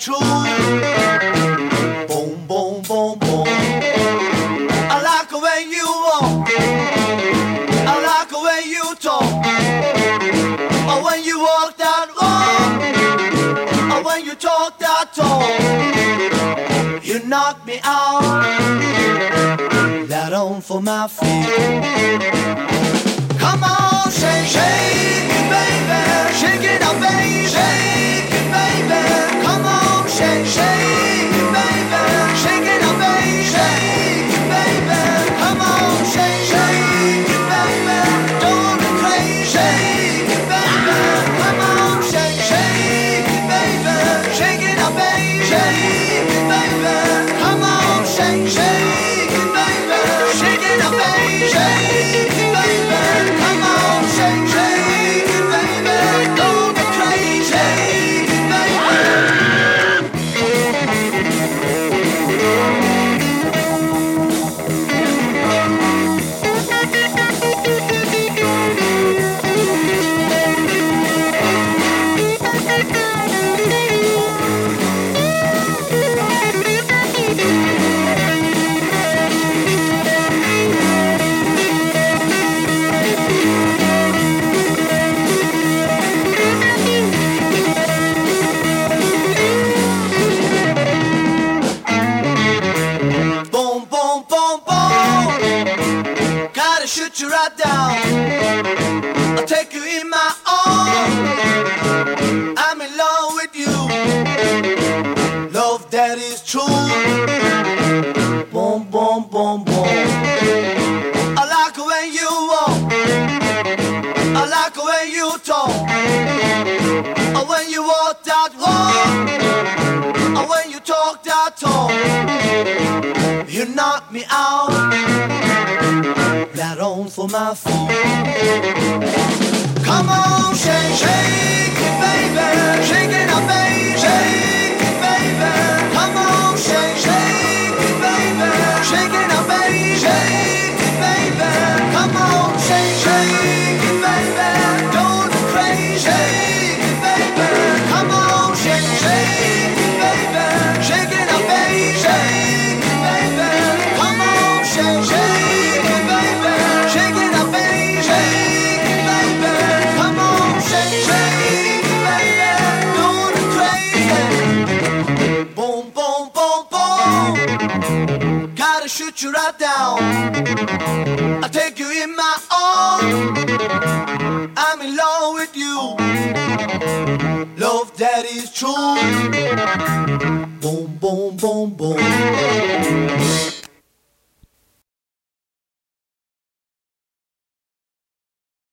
true. Boom, boom, boom, boom. I like the way you walk. I like the way you talk. Or when you walk that walk. Or when you talk that talk. You knock me out. That on for my feet. Come on, shake, shake it, baby. Shake it up, baby. Shake it, baby. Come on, shake, shake it, baby. Shake it up, baby. Shake it, baby. Come on, shake, shake it, baby. Don't be crazy. Shake it, baby. Come on, shake, shake it, baby. Shake it up, baby. Shake it, baby. Come on, shake, shake it, baby. Shake it up, baby. Shake it, baby. Come on, shake, shake it, baby. Don't be crazy, baby. Boom, boom, boom, boom. Gotta shoot you right down. I'll take you in my arms. I'm in love with you. Love that is true. Boom, boom, boom, boom. I like the way you walk. I like the way you talk. Or when you walk that walk. Or when you talk that talk. You knock me out. That on for my feet. Come on, shake, shake it, baby. Shake it up, baby. Shake it, baby. Come on, shake, shake it, baby. Shake it up, baby. Shake it, baby. Come on, shake, shake it, baby. Don't be crazy. Shake it, baby. Come on, shake, shake it, baby. Shake it up, baby. Shake it, baby. Come on, shake, shake it, baby. Shake it up, baby. Shake it, baby. Come on, shake, shake it, baby. Don't be crazy. Boom, boom, boom, boom. Gotta shoot you right down. I'll take you in my arms. I'm in love with you. Love that is true. Boom, boom, boom, boom.